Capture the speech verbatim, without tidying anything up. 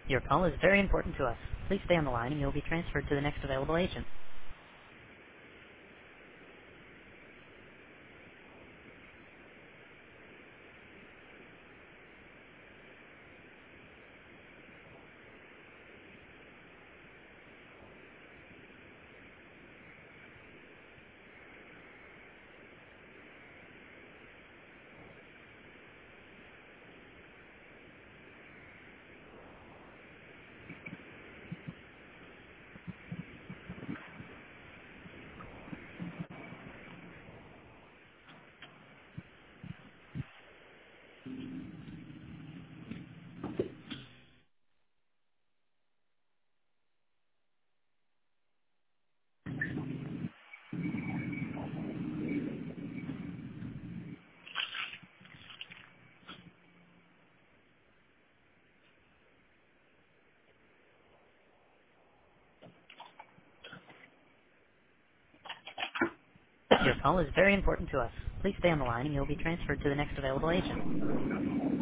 Your call is very important to us. Please stay on the line and you'll be transferred to the next available agent. Your call is very important to us. Please stay on the line and you'll be transferred to the next available agent.